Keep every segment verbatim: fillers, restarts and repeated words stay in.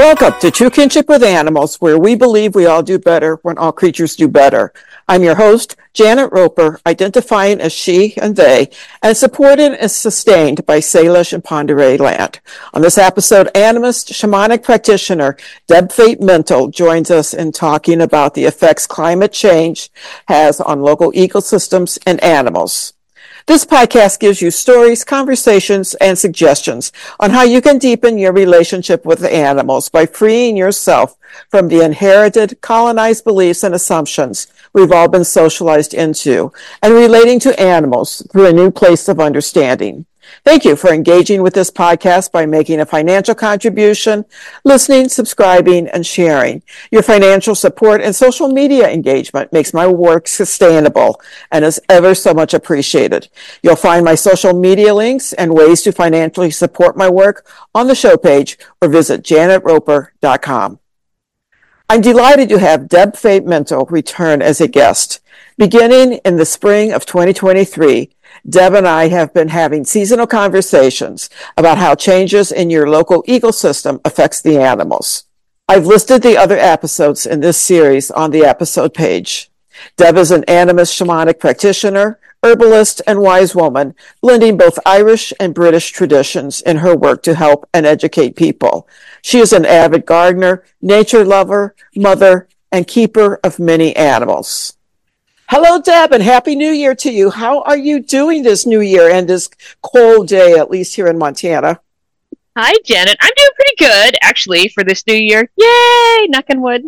Welcome to True Kinship with Animals, where we believe we all do better when all creatures do better. I'm your host, Janet Roper, identifying as she and they, and supported and sustained by Salish and Pend Oreille land. On this episode, animist, shamanic practitioner Deb Fate Mental joins us in talking about the effects climate change has on local ecosystems and animals. This podcast gives you stories, conversations, and suggestions on how you can deepen your relationship with the animals by freeing yourself from the inherited, colonized beliefs and assumptions we've all been socialized into, and relating to animals through a new place of understanding. Thank you for engaging with this podcast by making a financial contribution, listening, subscribing, and sharing. Your financial support and social media engagement makes my work sustainable and is ever so much appreciated. You'll find my social media links and ways to financially support my work on the show page or visit janet roper dot com. I'm delighted to have Deb Fate Mental return as a guest. Beginning in the spring of twenty twenty-three, Deb and I have been having seasonal conversations about how changes in your local ecosystem affects the animals. I've listed the other episodes in this series on the episode page. Deb is an animist shamanic practitioner, herbalist, and wise woman, blending both Irish and British traditions in her work to help and educate people. She is an avid gardener, nature lover, mother, and keeper of many animals. Hello, Deb, and Happy New Year to you. How are you doing this new year and this cold day, at least here in Montana? Hi, Janet. I'm doing pretty good, actually, for this new year. Yay! Knock on wood.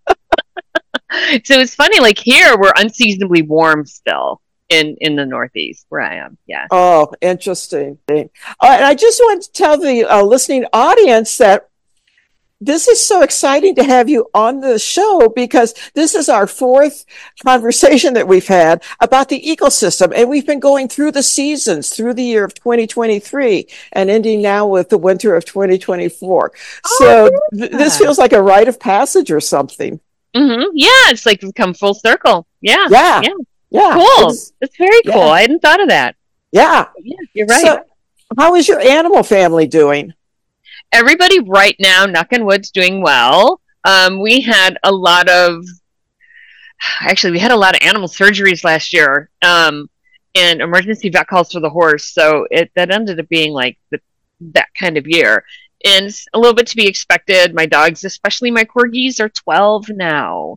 So it's funny, like here, we're unseasonably warm still in, in the Northeast where I am. Yeah. Oh, interesting. Uh, and I just want to tell the uh, listening audience that this is so exciting to have you on the show because this is our fourth conversation that we've had about the ecosystem. And we've been going through the seasons through the year of twenty twenty-three and ending now with the winter of twenty twenty-four. Oh, so th- this feels like a rite of passage or something. Mm-hmm. Yeah, it's like we've come full circle. Yeah. Yeah. Yeah. Yeah. Cool. It's, it's very cool. Yeah. I hadn't thought of that. Yeah. Yeah, you're right. So how is your animal family doing? Everybody right now, knock on wood's doing well. Um, we had a lot of, actually, we had a lot of animal surgeries last year, um, and emergency vet calls for the horse. So it that ended up being like the, that kind of year, and it's a little bit to be expected. My dogs, especially my corgis, are twelve now,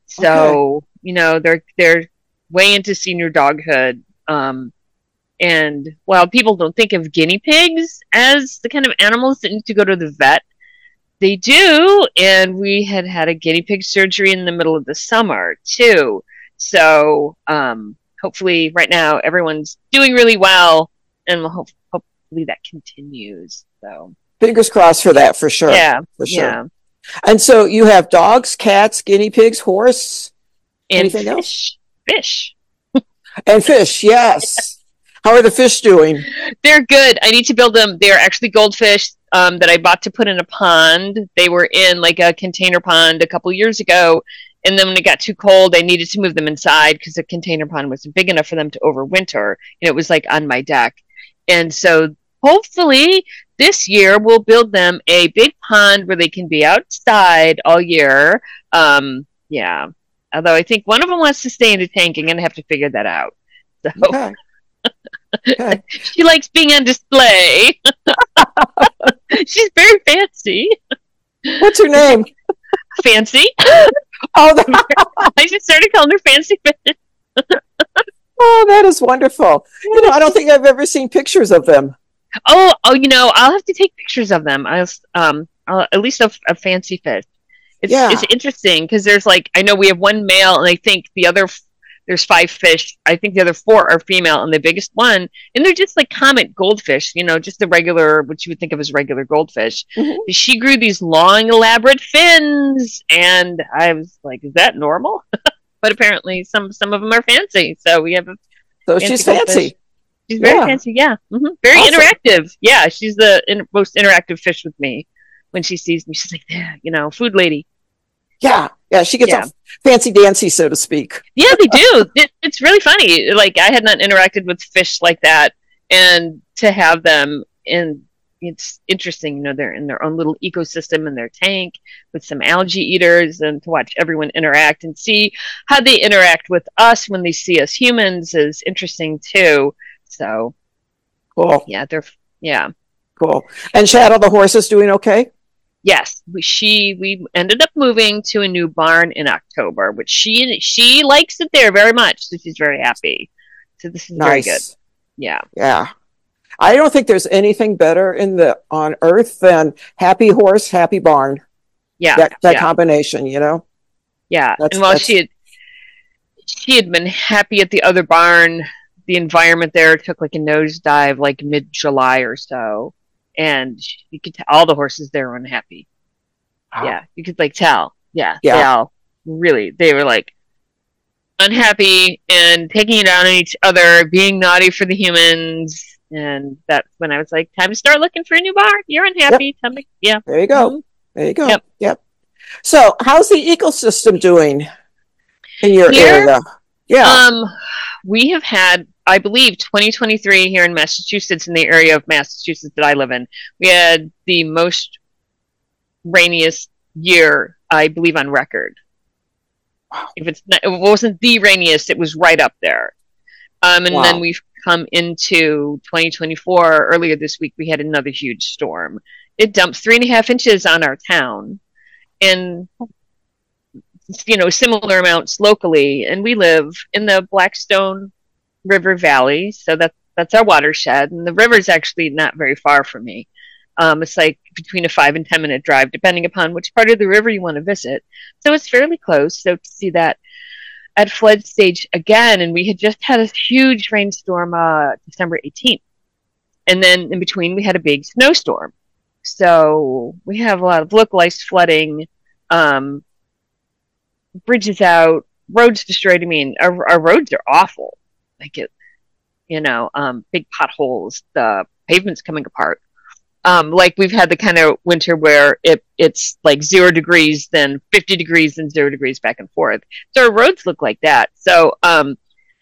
so okay. you know they're they're way into senior doghood. Um, And while people don't think of guinea pigs as the kind of animals that need to go to the vet, they do. And we had had a guinea pig surgery in the middle of the summer, too. So um, hopefully right now everyone's doing really well, and we'll hope, hopefully that continues. So fingers crossed for that, for sure. Yeah, for sure. Yeah. And so you have dogs, cats, guinea pigs, horse, and anything fish. else? Fish. And fish, yes. How are the fish doing? They're good. I need to build them. They're actually goldfish um, that I bought to put in a pond. They were in like a container pond a couple years ago. And then when it got too cold, I needed to move them inside because the container pond wasn't big enough for them to overwinter. You know, it was like on my deck. And so hopefully this year we'll build them a big pond where they can be outside all year. Um, yeah. Although I think one of them wants to stay in the tank. I'm going to have to figure that out. So. Okay. Okay. She likes being on display. She's very fancy. What's her name? Fancy. Oh, that- I just started calling her Fancy Fish. Oh, that is wonderful. You know, I don't think I've ever seen pictures of them. Oh, oh, you know, I'll have to take pictures of them. I'll, um, I'll, at least a, a fancy fish. It's Yeah. it's interesting because there's like I know we have one male and I think the other. There's five fish. I think the other four are female, and the biggest one, and they're just like common goldfish, you know, just the regular, what you would think of as regular goldfish. Mm-hmm. She grew these long, elaborate fins, and I was like, "Is that normal?" But apparently, some some of them are fancy. So we have a. So fancy she's goldfish. Fancy. She's very yeah. fancy. Yeah, mm-hmm. Very awesome. Interactive. Yeah, she's the in- most interactive fish with me. When she sees me, she's like, "Yeah, you know, food lady." Yeah, yeah, she gets yeah. all fancy dancy, so to speak. Yeah, they do. It, it's really funny. Like I had not interacted with fish like that, and to have them in it's interesting, you know, they're in their own little ecosystem in their tank with some algae eaters, and to watch everyone interact and see how they interact with us when they see us humans is interesting too. So, Cool. yeah, they're, yeah. Cool. And Shadow the horse is doing okay? Yes, we, she we ended up moving to a new barn in October, which she she likes it there very much, so she's very happy. So this is nice. Very good. Yeah. Yeah. I don't think there's anything better in the on earth than happy horse, happy barn. Yeah. That, that yeah. combination, you know? Yeah. That's, and while that's... she had she had been happy at the other barn, the environment there took like a nosedive like mid July or so. And you could tell all the horses there were unhappy. Wow. Yeah, you could like tell. Yeah, yeah, they all really they were like unhappy and taking it out on each other, being naughty for the humans. And that's when I was like, time to start looking for a new barn. You're unhappy. Yep. Me, yeah. There you go. Mm-hmm. There you go. Yep. Yep. So, how's the ecosystem doing in your Here, area? Yeah. Um, we have had, I believe, twenty twenty-three here in Massachusetts, in the area of Massachusetts that I live in. We had the most rainiest year, I believe, on record. Wow. If it's not, it wasn't the rainiest, it was right up there. Um, and wow. then we've come into twenty twenty-four. Earlier this week, we had another huge storm. It dumped three and a half inches on our town, and you know, similar amounts locally. And we live in the Blackstone River Valley, so that's that's our watershed. And the river's actually not very far from me. Um, it's like between a five and ten minute drive, depending upon which part of the river you want to visit. So it's fairly close. So to see that at flood stage again, and we had just had a huge rainstorm uh, December eighteenth. And then in between, we had a big snowstorm. So we have a lot of localized flooding, um, bridges out, roads destroyed. I mean, our, our roads are awful. Like it, you know, um, big potholes, the pavements coming apart. Um, like we've had the kind of winter where it it's like zero degrees, then fifty degrees, then zero degrees back and forth. So our roads look like that. So um,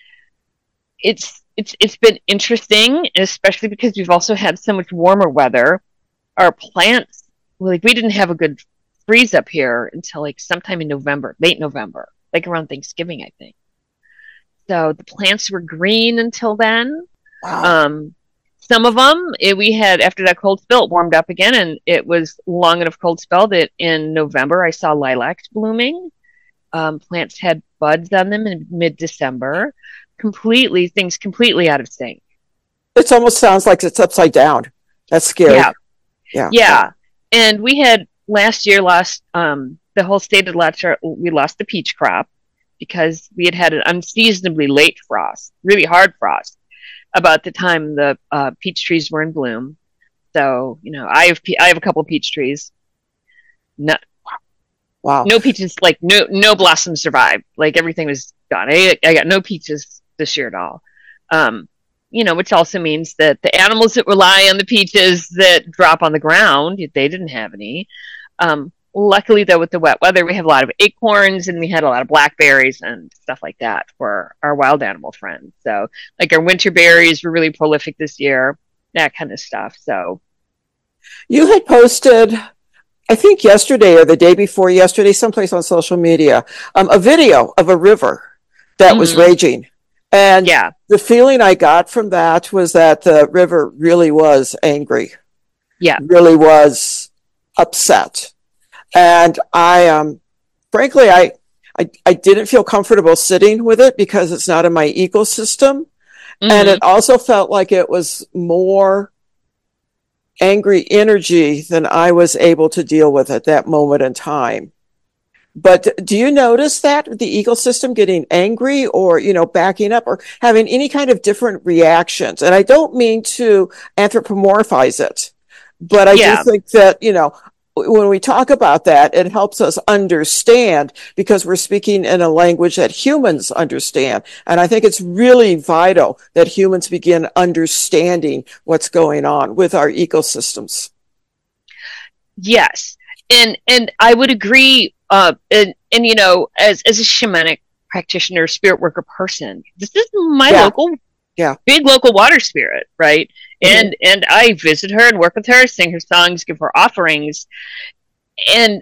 it's it's it's been interesting, especially because we've also had so much warmer weather. Our plants, like we didn't have a good freeze up here until like sometime in November, late November, like around Thanksgiving, I think. So the plants were green until then. Wow. Um, some of them, it, we had, after that cold spell, it warmed up again, and it was long enough cold spell that in November I saw lilacs blooming. Um, plants had buds on them in mid-December. Completely, things completely out of sync. It almost sounds like it's upside down. That's scary. Yeah. Yeah. Yeah. And we had last year lost, um, the whole state of last year, we lost the peach crop because we had had an unseasonably late frost, really hard frost, about the time the uh, peach trees were in bloom. So, you know, I have pe- I have a couple of peach trees. No, wow. No peaches, like no no blossoms survived. Like everything was gone. I, I got no peaches this year at all. Um, you know, which also means that the animals that rely on the peaches that drop on the ground, they didn't have any. Um, luckily, though, with the wet weather, we have a lot of acorns and we had a lot of blackberries and stuff like that for our wild animal friends. So, like our winter berries were really prolific this year, that kind of stuff. So, you had posted, I think yesterday or the day before yesterday, someplace on social media, um, a video of a river that mm-hmm. was raging. And yeah. the feeling I got from that was that the river really was angry. Yeah. Really was upset. And I, um, frankly, I, I, I didn't feel comfortable sitting with it because it's not in my ecosystem. Mm-hmm. And it also felt like it was more angry energy than I was able to deal with at that moment in time. But do you notice that the ecosystem getting angry or, you know, backing up or having any kind of different reactions? And I don't mean to anthropomorphize it, but I yeah. do think that, you know, when we talk about that, it helps us understand because we're speaking in a language that humans understand. And I think it's really vital that humans begin understanding what's going on with our ecosystems. Yes. And, and I would agree. Uh, and, and, you know, as, as a shamanic practitioner, spirit worker person, this is my yeah. local, yeah. big local water spirit, right? and and I visit her and work with her, sing her songs, give her offerings, and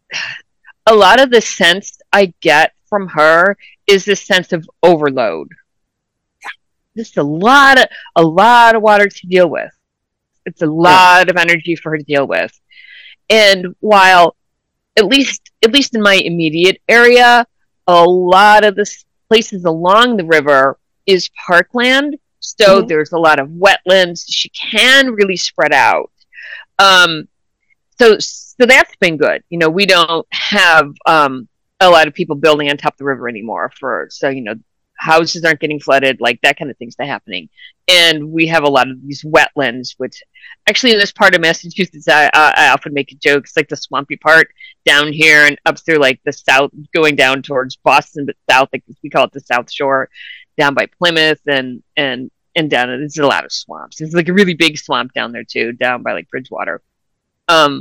a lot of the sense I get from her is this sense of overload. Just a lot of a lot of water to deal with. It's a lot yeah. of energy for her to deal with. And while at least at least in my immediate area, a lot of the places along the river is parkland, so mm-hmm. there's a lot of wetlands. She can really spread out. Um, so so that's been good. You know, we don't have um, a lot of people building on top of the river anymore. For so you know. Houses aren't getting flooded, like that kind of thing's not happening. And we have a lot of these wetlands, which actually in this part of Massachusetts, I, I often make a joke. It's like the swampy part down here and up through like the south, going down towards Boston, but south, like we call it the South Shore, down by Plymouth and, and, and down, there's a lot of swamps. It's like a really big swamp down there too, down by like Bridgewater. Um,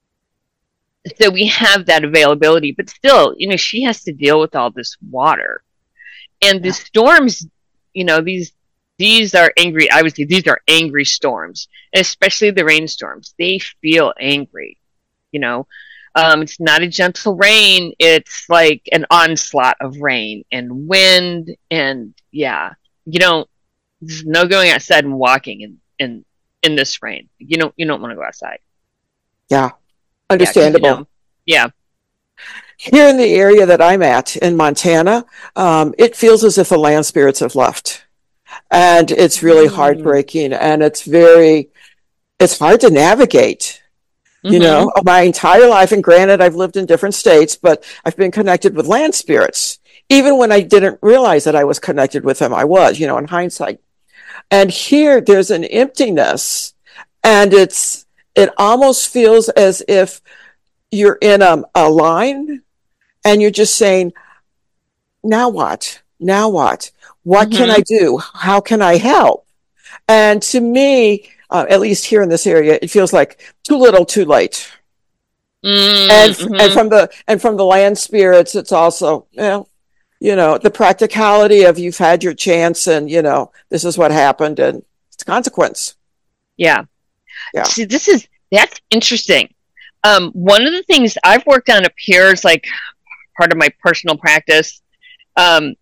so we have that availability, but still, you know, she has to deal with all this water. And the storms, you know, these these are angry. I would say these are angry storms, especially the rainstorms. They feel angry. You know, um, it's not a gentle rain. It's like an onslaught of rain and wind. And yeah, you don't. There's no going outside and walking in in, in this rain. You don't you don't want to go outside. Yeah, understandable. Yeah. You know, yeah. Here in the area that I'm at in Montana, um, it feels as if the land spirits have left. And it's really mm. heartbreaking, and it's very, it's hard to navigate, mm-hmm. you know, my entire life. And granted, I've lived in different states, but I've been connected with land spirits. Even when I didn't realize that I was connected with them, I was, you know, in hindsight. And here there's an emptiness, and it's, it almost feels as if you're in a, a line and you're just saying, now what? Now what? What mm-hmm. can I do? How can I help? And to me, uh, at least here in this area, it feels like too little, too late. Mm-hmm. And and from the and from the land spirits, it's also, well, you know, the practicality of you've had your chance, and you know, this is what happened, and it's a consequence. Yeah. Yeah. See, this is that's interesting. Um, one of the things I've worked on up here is like part of my personal practice, um,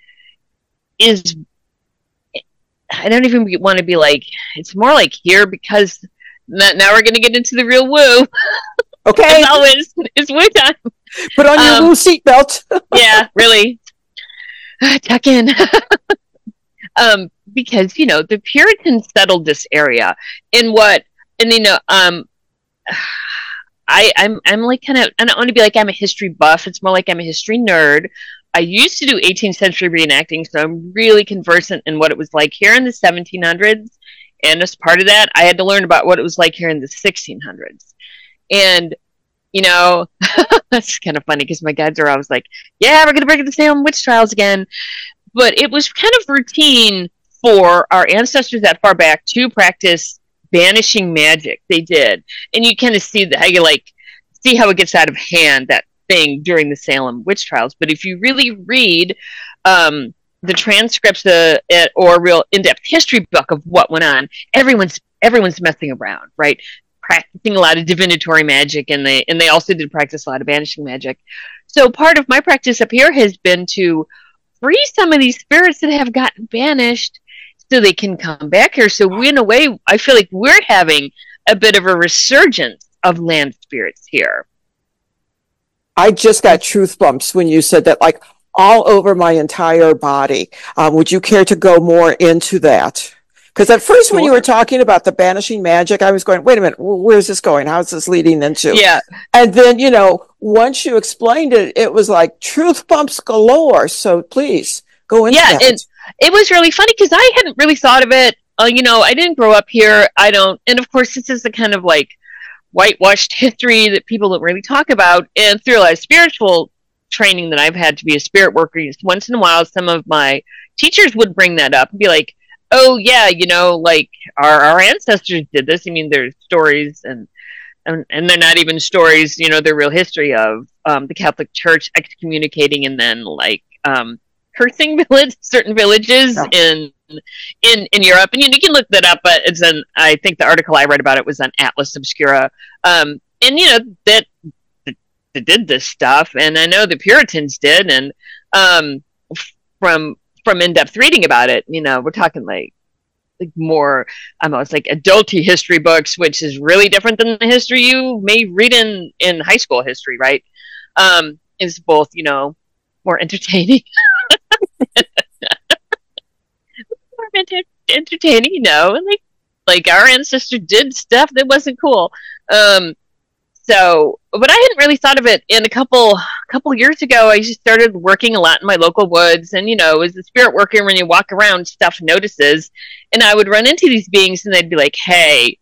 is I don't even want to be like, it's more like here because now we're going to get into the real woo. Okay. As always, it's woo time. Put on your um, woo seatbelt. Yeah, really. Tuck in. um, because, you know, the Puritans settled this area in what, and you know, um, I, I'm I'm like kind of, I don't want to be like I'm a history buff. It's more like I'm a history nerd. I used to do eighteenth century reenacting, so I'm really conversant in what it was like here in the seventeen hundreds. And as part of that, I had to learn about what it was like here in the sixteen hundreds. And, you know, that's kind of funny because my guides are always like, yeah, we're going to bring the Salem witch trials again. But it was kind of routine for our ancestors that far back to practice banishing magic. They did. And you kind of see the, how you like see how it gets out of hand, that thing during the Salem witch trials. But if you really read um, the transcripts uh, or a real in-depth history book of what went on, everyone's everyone's messing around, right? Practicing a lot of divinatory magic, and they and they also did practice a lot of banishing magic. So part of my practice up here has been to free some of these spirits that have gotten banished so they can come back here. So we, in a way, I feel like we're having a bit of a resurgence of land spirits here. I just got truth bumps when you said that, like all over my entire body. Um, would you care to go more into that? Because at first, when you were talking about the banishing magic, I was going, wait a minute, where's this going? How's this leading into? Yeah. And then, you know, once you explained it, it was like truth bumps galore. So please go into yeah, that. Yeah, and it was really funny because I hadn't really thought of it. Uh, you know, I didn't grow up here. I don't. And of course, this is the kind of like whitewashed history that people don't really talk about. And through a lot of spiritual training that I've had to be a spirit worker, once in a while, some of my teachers would bring that up and be like, oh yeah, you know, like our, our ancestors did this. I mean, there's stories and, and, and they're not even stories, you know, they're real history of um, the Catholic Church excommunicating and then like um, cursing village, certain villages yeah. in in in Europe, and you, you can look that up. But it's an I think the article I read about it was on Atlas Obscura, um, and you know that, that did this stuff, and I know the Puritans did, and um, from from in depth reading about it, you know, we're talking like like more almost like adulty history books, which is really different than the history you may read in in high school history, right? Um, is both, you know, more entertaining, more enter- entertaining, you know, and like like our ancestors did stuff that wasn't cool. Um, so, but I hadn't really thought of it. In a couple a couple years ago, I just started working a lot in my local woods, and you know, as a spirit worker, when you walk around, stuff notices, and I would run into these beings, and they'd be like, "Hey,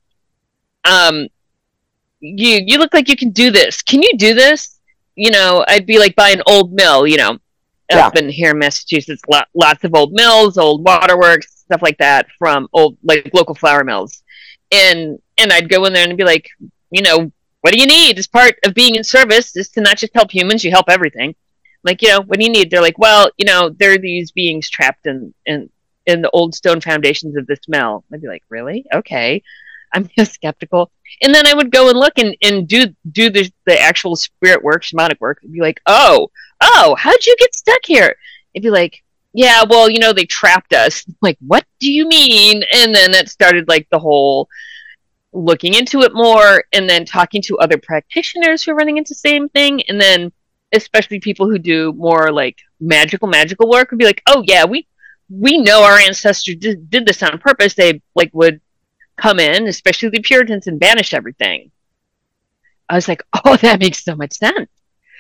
um, you you look like you can do this. Can you do this?" You know, I'd be like by an old mill, you know, Yeah. up in here in Massachusetts, lot, lots of old mills, old waterworks, stuff like that, from old like local flour mills, and and I'd go in there and be like, you know, what do you need? As part of being in service is to not just help humans, you help everything. Like, you know, what do you need? They're like, well, you know, there are these beings trapped in in in the old stone foundations of this mill. I'd be like, really? Okay. I'm just skeptical. And then I would go and look and, and do do the the actual spirit work, shamanic work. I'd be like, oh, oh, how'd you get stuck here? It'd be like, yeah, well, you know, they trapped us. I'm like, what do you mean? And then it started like the whole looking into it more, and then talking to other practitioners who are running into the same thing, and then especially people who do more like magical magical work would be like, oh yeah, we we know our ancestors did, did this on purpose. They like would come in, especially the Puritans, and banish everything. I was like, oh, that makes so much sense.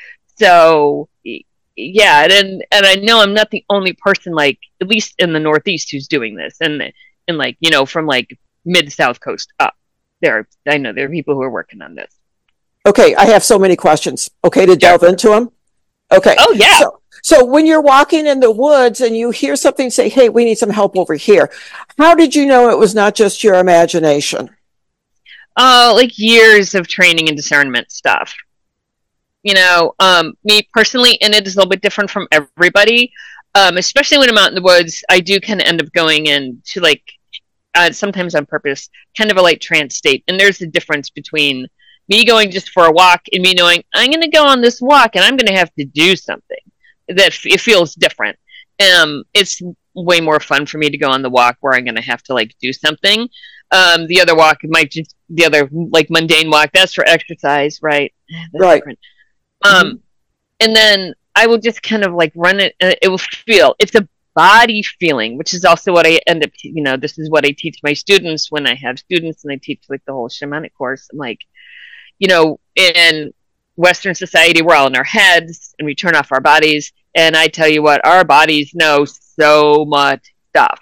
So yeah, and and I know I'm not the only person, like at least in the Northeast, who's doing this, and and like, you know, from like mid South Coast up. There are, I know there are people who are working on this. Okay, I have so many questions. Okay, to delve yeah. into them. Okay. Oh yeah. So, so when you're walking in the woods and you hear something say, "Hey, we need some help over here," how did you know it was not just your imagination? Oh, uh, like years of training and discernment stuff. You know, um, me personally, and it is a little bit different from everybody. Um, especially when I'm out in the woods, I do kind of end up going into like. Uh, sometimes on purpose, kind of a light trance state. And there's a difference between me going just for a walk and me knowing I'm going to go on this walk and I'm going to have to do something. That f- it feels different. Um, it's way more fun for me to go on the walk where I'm going to have to like do something. Um, the other walk might just the other like mundane walk. That's for exercise, right? That's right. Different. Um, mm-hmm. And then I will just kind of like run it. Uh, it will feel it's a body feeling, which is also what I end up, you know, this is what I teach my students when I have students and I teach like the whole shamanic course. I'm like, you know, in Western society, we're all in our heads and we turn off our bodies. And I tell you what, our bodies know so much stuff.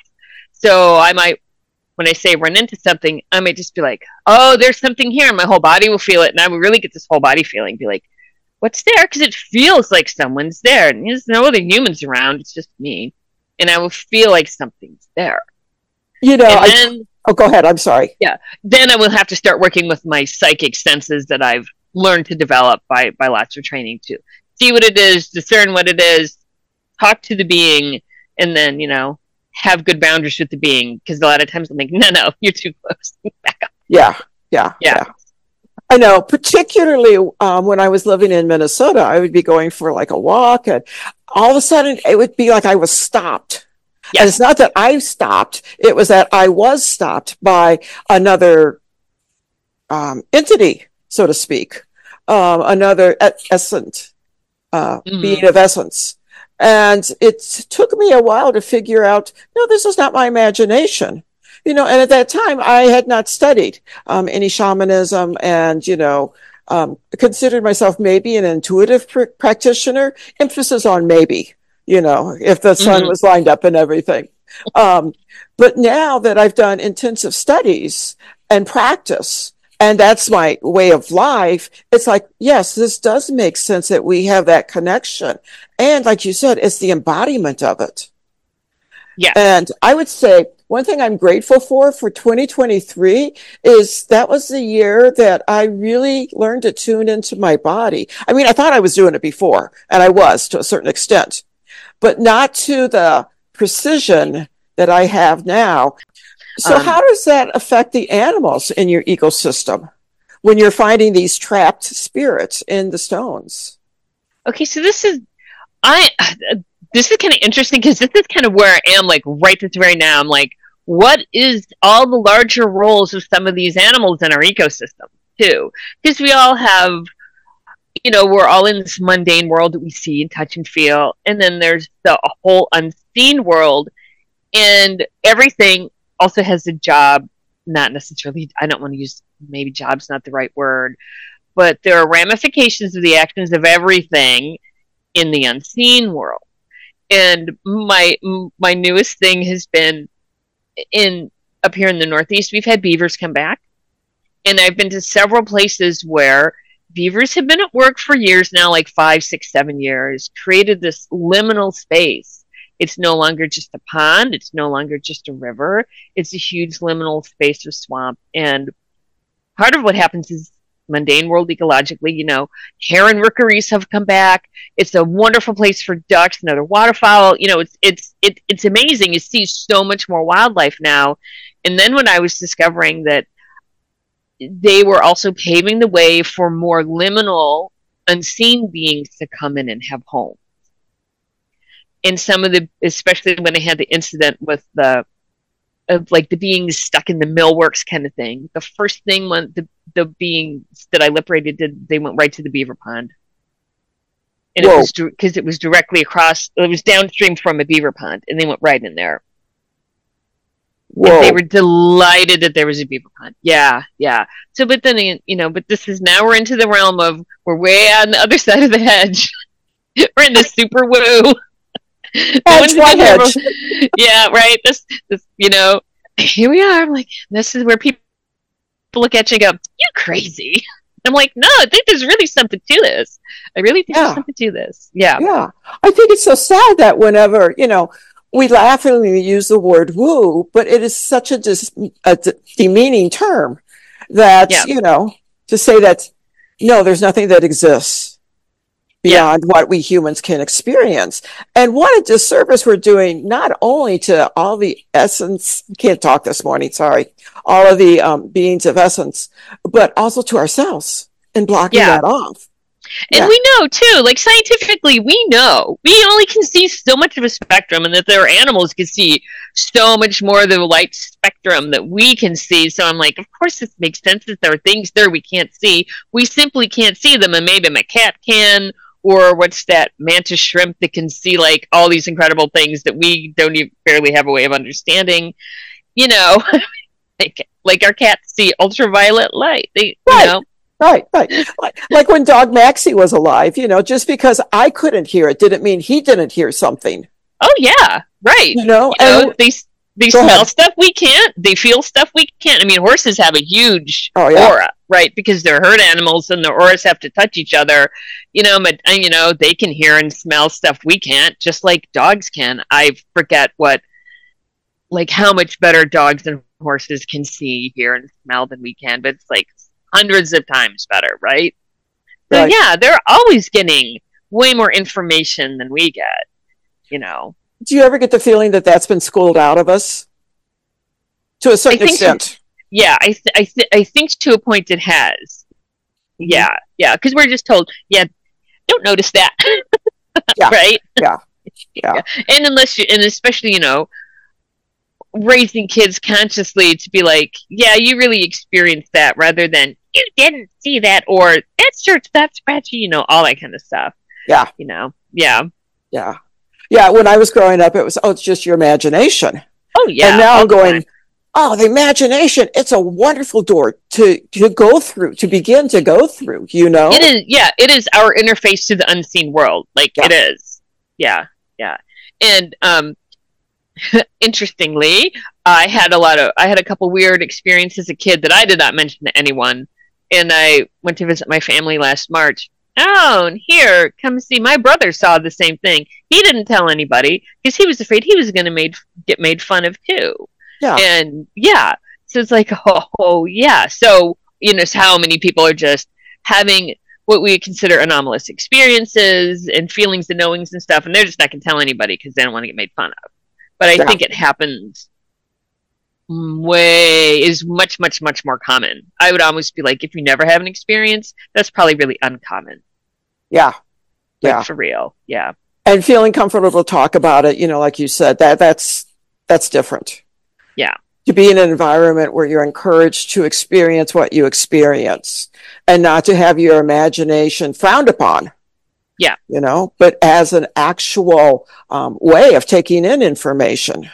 So I might, when I say run into something, I might just be like, oh, there's something here. And my whole body will feel it. And I will really get this whole body feeling, be like, what's there? Because it feels like someone's there. And there's no other humans around. It's just me. And I will feel like something's there. You know, and then, I, oh, go ahead. I'm sorry. Yeah. Then I will have to start working with my psychic senses that I've learned to develop by, by lots of training to see what it is, discern what it is, talk to the being, and then, you know, have good boundaries with the being. Because a lot of times I'm like, no, no, you're too close. Back up. Yeah, yeah, yeah. yeah. I know, particularly um, when I was living in Minnesota, I would be going for like a walk and all of a sudden it would be like I was stopped. Yes. And it's not that I stopped. It was that I was stopped by another um, entity, so to speak, um, another essence, uh, mm-hmm. being of essence. And it took me a while to figure out, no, this is not my imagination. You know, and at that time I had not studied um, any shamanism and, you know, um, considered myself maybe an intuitive pr- practitioner, emphasis on maybe, you know, if the sun mm-hmm. was lined up and everything. Um, but now that I've done intensive studies and practice, and that's my way of life, it's like, yes, this does make sense that we have that connection. And like you said, it's the embodiment of it. Yeah. And I would say one thing I'm grateful for for twenty twenty-three is that was the year that I really learned to tune into my body. I mean, I thought I was doing it before, and I was to a certain extent, but not to the precision that I have now. So um, how does that affect the animals in your ecosystem when you're finding these trapped spirits in the stones? Okay, so this is I this is kind of interesting because this is kind of where I am, like right this very now. I'm like, what is all the larger roles of some of these animals in our ecosystem too? Because we all have, you know, we're all in this mundane world that we see and touch and feel, and then there's the whole unseen world, and everything also has a job. Not necessarily, I don't want to use, maybe job's not the right word, but there are ramifications of the actions of everything in the unseen world. And my my newest thing has been in up here in the Northeast, we've had beavers come back, and I've been to several places where beavers have been at work for years now, like five, six, seven years, created this liminal space. It's no longer just a pond. It's no longer just a river. It's a huge liminal space of swamp. And part of what happens is mundane world ecologically, you know, heron rookeries have come back. It's a wonderful place for ducks and other waterfowl. You know, it's it's it, it's amazing. You see so much more wildlife now. And then when I was discovering that they were also paving the way for more liminal, unseen beings to come in and have homes. And some of the, especially when they had the incident with the, of like the beings stuck in the millworks kind of thing. The first thing when the the beings that I liberated did, they went right to the beaver pond, and Whoa. It was because it was directly across. It was downstream from a beaver pond, and they went right in there. Whoa. And they were delighted that there was a beaver pond. Yeah, yeah. So, but then you know, but this is now we're into the realm of we're way on the other side of the hedge. We're in the super woo. Hedge, what hedge? Yeah, right. This, this, you know, here we are. I'm like, this is where people look at you and go, "You crazy?" I'm like, no, I think there's really something to this. I really think yeah. there's something to this. Yeah, yeah. I think it's so sad that whenever you know we laughingly use the word "woo," but it is such a, dis- a d- demeaning term that yeah. you know to say that no, there's nothing that exists beyond yeah. what we humans can experience. And what a disservice we're doing, not only to all the essence, can't talk this morning, sorry, all of the um, beings of essence, but also to ourselves and blocking yeah. that off. And yeah. we know too, like scientifically, we know we only can see so much of a spectrum, and that there are animals can see so much more of the light spectrum that we can see. So I'm like, of course this makes sense that there are things there we can't see. We simply can't see them, and maybe a cat can. Or what's that mantis shrimp that can see like all these incredible things that we don't even barely have a way of understanding, you know, like, like our cats see ultraviolet light. They, right, you know? right, right. Like, like when Dog Maxie was alive, you know, just because I couldn't hear it didn't mean he didn't hear something. Oh yeah, right. You know, you know and, they they smell ahead. Stuff we can't. They feel stuff we can't. I mean, horses have a huge oh, yeah. aura, right? Because they're herd animals, and their auras have to touch each other. You know, but you know they can hear and smell stuff we can't, just like dogs can. I forget what, like how much better dogs and horses can see, hear, and smell than we can, but it's like hundreds of times better, right? So right. yeah, they're always getting way more information than we get. You know. Do you ever get the feeling that that's been schooled out of us to a certain extent? So, yeah, I th- I, th- I think to a point it has. Yeah, yeah, because we're just told, yeah, don't notice that, yeah. right? Yeah. yeah, yeah, and unless you, and especially you know, raising kids consciously to be like, yeah, you really experienced that, rather than you didn't see that, or that's church, that's scratchy, you know, all that kind of stuff. Yeah, you know, yeah, yeah. Yeah, when I was growing up, it was, oh, it's just your imagination. Oh, yeah. And now I'm going, oh, the imagination, it's a wonderful door to, to go through, to begin to go through, you know? It is, yeah, it is our interface to the unseen world. Like, yeah. it is. Yeah, yeah. And um, interestingly, I had a lot of, I had a couple weird experiences as a kid that I did not mention to anyone. And I went to visit my family last March. Oh, and here, come see. My brother saw the same thing. He didn't tell anybody because he was afraid he was going to made get made fun of too. Yeah. And yeah, so it's like, oh, oh yeah. So you know, how many people are just having what we consider anomalous experiences and feelings and knowings and stuff, and they're just not going to tell anybody because they don't want to get made fun of. but I Yeah. think it happens way is much, much, much more common. I would almost be like, if you never have an experience, that's probably really uncommon. Yeah. Like Yeah. for real. Yeah. And feeling comfortable to talk about it, you know, like you said, that that's that's different. Yeah. To be in an environment where you're encouraged to experience what you experience and not to have your imagination frowned upon. Yeah. You know, but as an actual um, way of taking in information.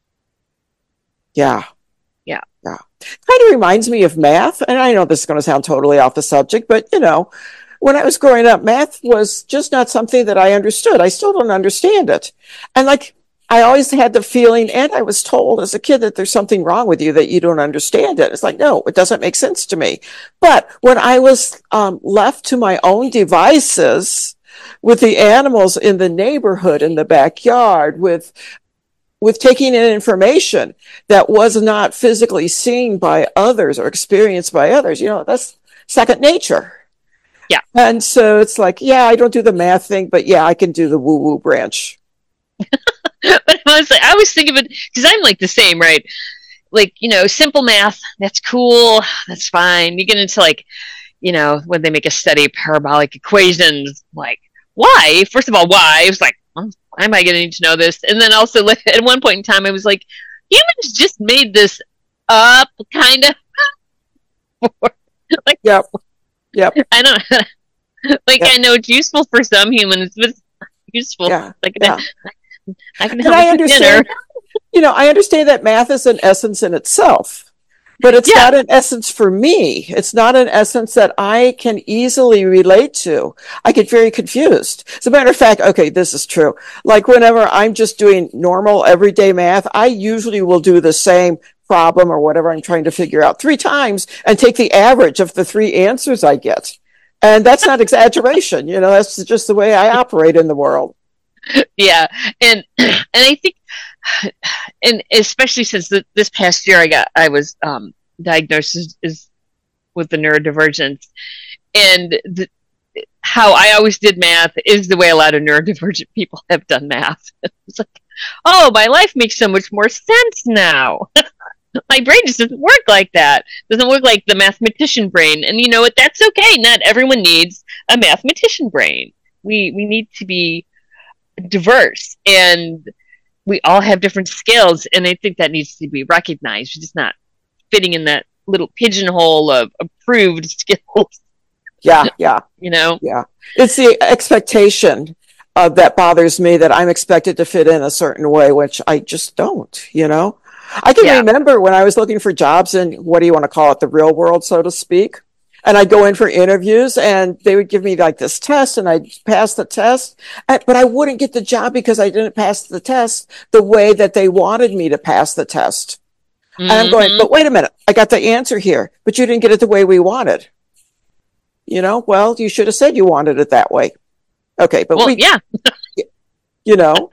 Yeah. Yeah. Yeah. Kind of reminds me of math. And I know this is going to sound totally off the subject, but you know, when I was growing up, math was just not something that I understood. I still don't understand it. And like, I always had the feeling, and I was told as a kid that there's something wrong with you that you don't understand it. It's like, no, it doesn't make sense to me. But when I was um, left to my own devices with the animals in the neighborhood, in the backyard, with with taking in information that was not physically seen by others or experienced by others, you know, that's second nature. Yeah. And so it's like, yeah, I don't do the math thing, but yeah, I can do the woo woo branch. But honestly, I always think of it because I'm like the same, right? Like, you know, simple math, that's cool, that's fine. You get into like, you know, when they make a study of parabolic equations, like, why? First of all, why? It was like, well, why am I going to need to know this? And then also, like, at one point in time, I was like, humans just made this up, kind of. Like, Yep. Yep. I don't like. Yep. I know it's useful for some humans, but it's not useful. Yeah. Like, Yeah. I can And help I with understand, dinner. you know, I understand that math is an essence in itself, but it's Yeah. not an essence for me. It's not an essence that I can easily relate to. I get very confused. As a matter of fact, okay, this is true. Like whenever I'm just doing normal everyday math, I usually will do the same problem or whatever I'm trying to figure out three times and take the average of the three answers I get. And that's not exaggeration. You know, that's just the way I operate in the world. Yeah, and and I think, and especially since the, this past year, I got I was um, diagnosed as, as with the neurodivergence, and the, how I always did math is the way a lot of neurodivergent people have done math. It's like, oh, my life makes so much more sense now. My brain just doesn't work like that. It doesn't work like the mathematician brain, and you know what? That's okay. Not everyone needs a mathematician brain. We we need to be diverse, and we all have different skills, and I think that needs to be recognized. You're just not fitting in that little pigeonhole of approved skills. Yeah, yeah, you know? yeah. It's the expectation uh, that bothers me, that I'm expected to fit in a certain way, which I just don't, you know? I can Yeah. remember when I was looking for jobs in, what do you want to call it, the real world, so to speak. And I'd go in for interviews and they would give me like this test and I'd pass the test, but I wouldn't get the job because I didn't pass the test the way that they wanted me to pass the test. Mm-hmm. And I'm going, but wait a minute, I got the answer here, but you didn't get it the way we wanted. You know, well, you should have said you wanted it that way. Okay, but well, we, yeah. you know.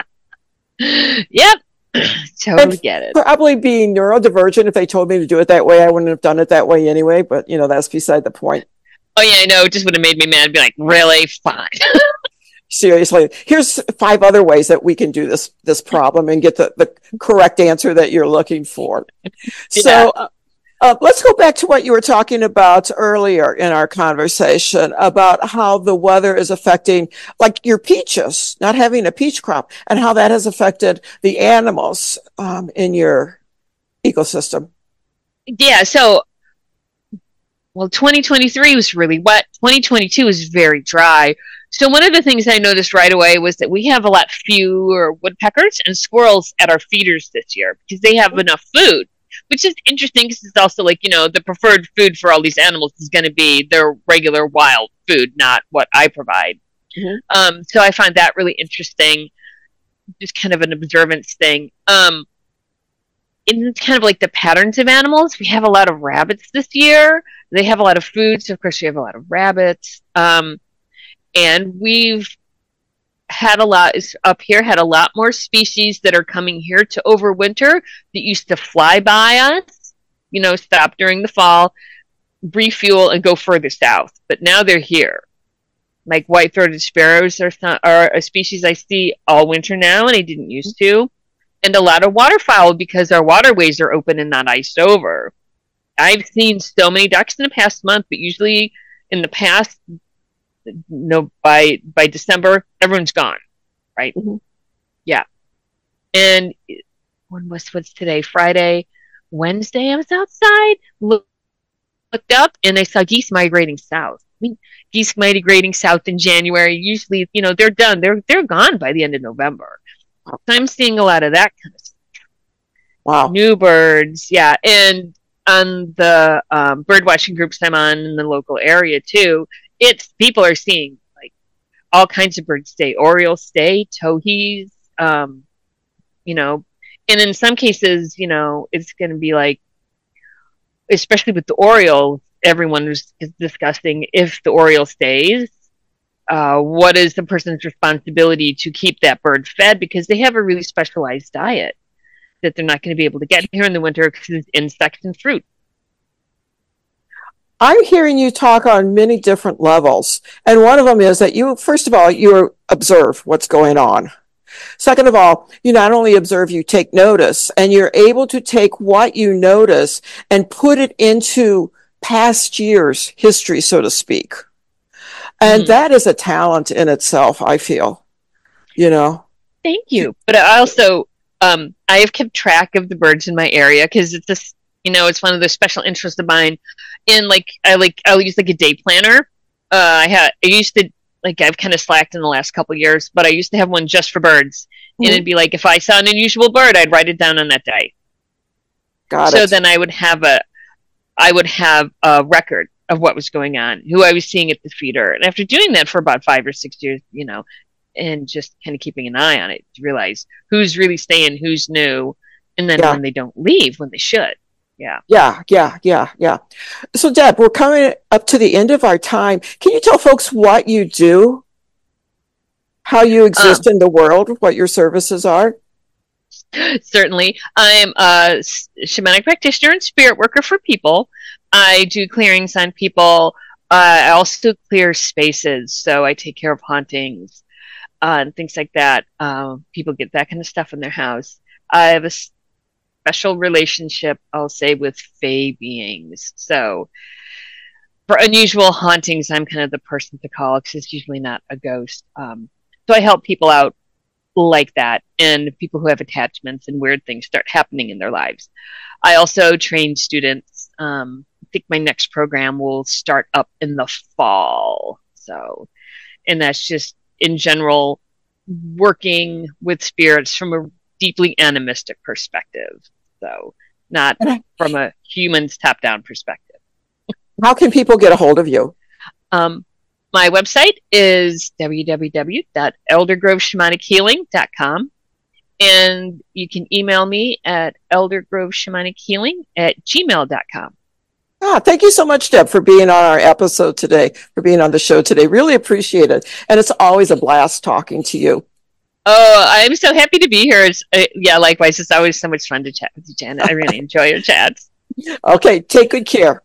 Yep. Totally And get it. Probably being neurodivergent, if they told me to do it that way, I wouldn't have done it that way anyway, but you know, that's beside the point. Oh yeah, I know. It just would have made me mad. Be like, really? Fine. Seriously, here's five other ways that we can do this this problem and get the, the correct answer that you're looking for. Yeah. So uh, uh, let's go back to what you were talking about earlier in our conversation about how the weather is affecting, like your peaches, not having a peach crop, and how that has affected the animals um, in your ecosystem. Yeah. So, well, twenty twenty-three was really wet. twenty twenty-two was very dry. So one of the things I noticed right away was that we have a lot fewer woodpeckers and squirrels at our feeders this year because they have enough food, which is interesting because it's also like, you know, the preferred food for all these animals is going to be their regular wild food, not what I provide. Mm-hmm. Um, so I find that really interesting, just kind of an observance thing. Um, in kind of like the patterns of animals, we have a lot of rabbits this year. They have a lot of food, so of course we have a lot of rabbits. Um, and we've had a lot up here, had a lot more species that are coming here to overwinter that used to fly by us, you know, stop during the fall, refuel, and go further south. But now they're here. Like white-throated sparrows are, are a species I see all winter now, and I didn't used to. and a lot of waterfowl because our waterways are open and not iced over. I've seen so many ducks in the past month, but usually in the past, you know, by by December, everyone's gone, right? Mm-hmm. Yeah. And when was what's today? Friday, Wednesday, I was outside, look, looked up, and I saw geese migrating south. I mean, geese migrating south in January. Usually, you know, they're done. They're they're gone by the end of November. So I'm seeing a lot of that kind of stuff. Wow. New birds, yeah, and on the um, bird watching groups I'm on in the local area too, it's people are seeing like all kinds of birds stay, orioles stay, towhees, um, you know, and in some cases, you know, it's going to be like, especially with the orioles, everyone is discussing if the oriole stays, uh, what is the person's responsibility to keep that bird fed, because they have a really specialized diet that they're not going to be able to get here in the winter because it's insects and fruit. I'm hearing you talk on many different levels. And one of them is that you, first of all, you observe what's going on. Second of all, you not only observe, you take notice, and you're able to take what you notice and put it into past years' history, so to speak. And mm-hmm. that is a talent in itself, I feel, you know. Thank you. But I also, um, I have kept track of the birds in my area because it's just, you know, it's one of those special interests of mine. In like, I like, I'll use like a day planner. Uh, I had, I used to, like, I've kind of slacked in the last couple of years, but I used to have one just for birds. Mm-hmm. And it'd be like, if I saw an unusual bird, I'd write it down on that day. Got so it. then I would have a, I would have a record of what was going on, who I was seeing at the feeder. And after doing that for about five or six years, you know, and just kind of keeping an eye on it, to realize who's really staying, who's new, and then yeah. when they don't leave, when they should. Yeah. Yeah, yeah, yeah, yeah. So, Deb, we're coming up to the end of our time. Can you tell folks what you do, how you exist um, in the world, what your services are? Certainly. I'm a shamanic practitioner and spirit worker for people. I do clearings on people. Uh, I also clear spaces, so I take care of hauntings uh, and things like that. Uh, people get that kind of stuff in their house. I have a special relationship, I'll say, with fae beings. So for unusual hauntings, I'm kind of the person to call because it's usually not a ghost. Um, so I help people out like that, and people who have attachments and weird things start happening in their lives. I also train students. Um, I think my next program will start up in the fall. So, and that's just in general working with spirits from a deeply animistic perspective. So not from a human's top-down perspective. How can people get a hold of you? Um, my website is w w w dot elder grove shamanic healing dot com. And you can email me at elder grove shamanic healing at gmail dot com. Ah, thank you so much, Deb, for being on our episode today, for being on the show today. Really appreciate it. And it's always a blast talking to you. Oh, I'm so happy to be here. It's, uh, yeah, likewise. It's always so much fun to chat with you, Janet. I really enjoy your chats. Okay, take good care.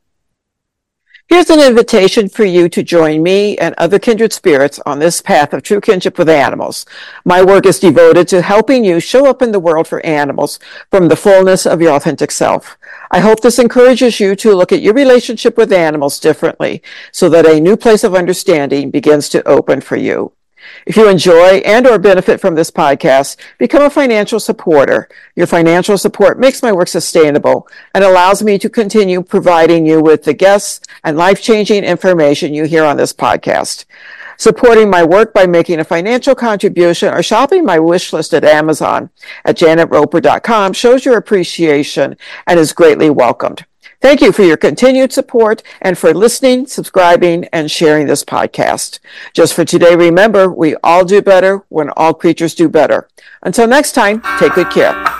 Here's an invitation for you to join me and other kindred spirits on this path of true kinship with animals. My work is devoted to helping you show up in the world for animals from the fullness of your authentic self. I hope this encourages you to look at your relationship with animals differently so that a new place of understanding begins to open for you. If you enjoy and or benefit from this podcast, become a financial supporter. Your financial support makes my work sustainable and allows me to continue providing you with the guests and life-changing information you hear on this podcast. Supporting my work by making a financial contribution or shopping my wish list at Amazon at janet roper dot com shows your appreciation and is greatly welcomed. Thank you for your continued support and for listening, subscribing, and sharing this podcast. Just for today, remember, we all do better when all creatures do better. Until next time, take good care.